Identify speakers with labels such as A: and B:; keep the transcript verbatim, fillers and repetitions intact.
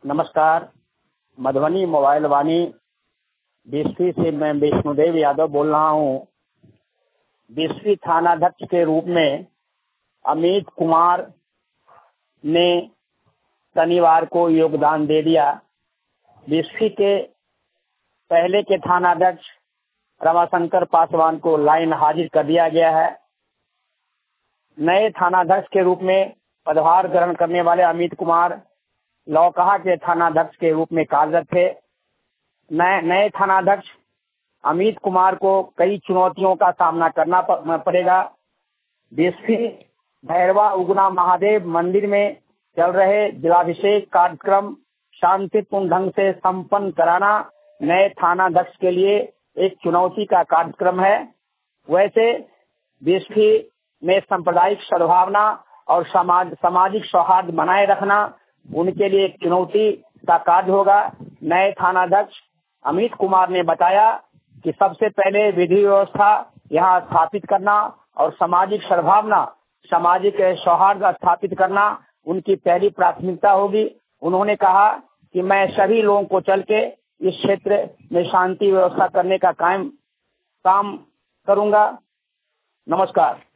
A: नमस्कार। मधुबनी मोबाइल वाणी बिस्फी से मैं विष्णुदेव यादव बोल रहा हूँ। बिस्फी थानाध्यक्ष के रूप में अमित कुमार ने शनिवार को योगदान दे दिया। बिस्फी के पहले के थानाध्यक्ष रमाशंकर पासवान को लाइन हाजिर कर दिया गया है। नए थानाध्यक्ष के रूप में पदभार ग्रहण करने वाले अमित कुमार लौकहा के थानाध्यक्ष के रूप में कार्यरत थे। नए नए थानाध्यक्ष अमित कुमार को कई चुनौतियों का सामना करना पड़ेगा। बिस्फी भैरवा उगना महादेव मंदिर में चल रहे जिलाभिषेक कार्यक्रम शांतिपूर्ण ढंग से संपन्न कराना नए थानाध्यक्ष के लिए एक चुनौती का कार्यक्रम है। वैसे बिस्फी में सांप्रदायिक सद्भावना और समाज सामाजिक सौहार्द बनाए रखना उनके लिए एक चुनौती का कार्य होगा। नए थानाध्यक्ष अमित कुमार ने बताया कि सबसे पहले विधि व्यवस्था यहाँ स्थापित करना और सामाजिक सद्भावना सामाजिक सौहार्द स्थापित करना उनकी पहली प्राथमिकता होगी। उन्होंने कहा कि मैं सभी लोगों को चल के इस क्षेत्र में शांति व्यवस्था करने का कायम काम करूंगा। नमस्कार।